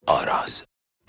آراز.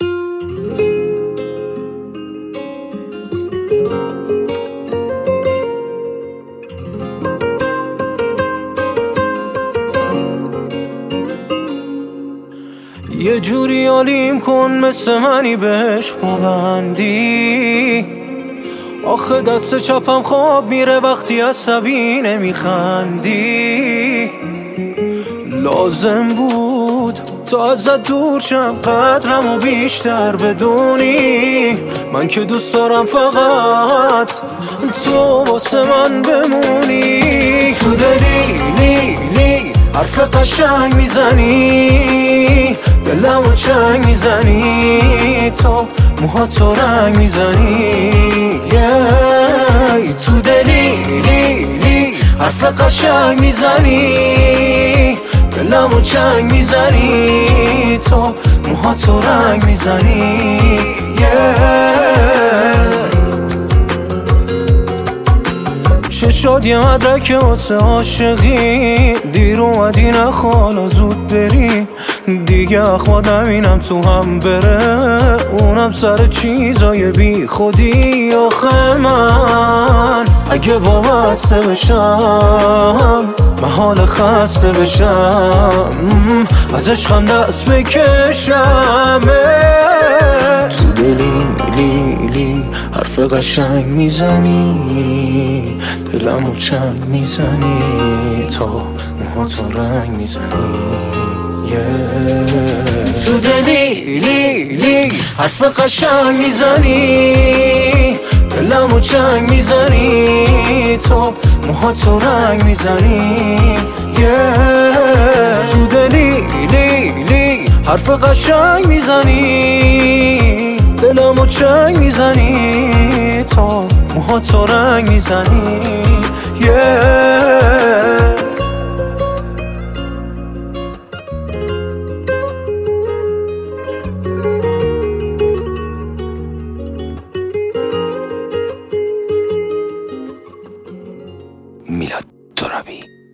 یه جوری عالیم کن مثل منی بهش پابندی. آخه دست چپم خواب میره وقتی عصبی نمیخندی. لازم بود تا ازت دور شم قدرمو بیشتر بدونی. من که دوست دارم فقط تو واسه من بمونی. تو دلی حرف قشنگ میزنی، دلمو چنگ میزنی، تو موهاتو رنگ میزنی. تو دلی حرف قشنگ میزنی، دلمو چنگ میزنی، تو موهاتو رنگ میزنی. چه شد یه مدرک واسه عاشقی، دیر اومدی نخوالا زود بری. دیگه اخواد نبینم تو هم بره، اونم سر چیزای بی خودی. آخه من اگه وابسته بشم، محال خسته بشم، از عشقم دست بکشم. تو دلی حرف قشنگ میزنی، دلمو چنگ میزنی، تا موهاتو رنگ میزنی. تو دلی حرف قشنگ میزنی، دلمو چنگ میزنی، تو موهاتو رنگ میزنی. تو دلی حرف قشنگ میزنی، دلمو چنگ میزنی، تو موهاتو رنگ میزنی. میلاد ترابی.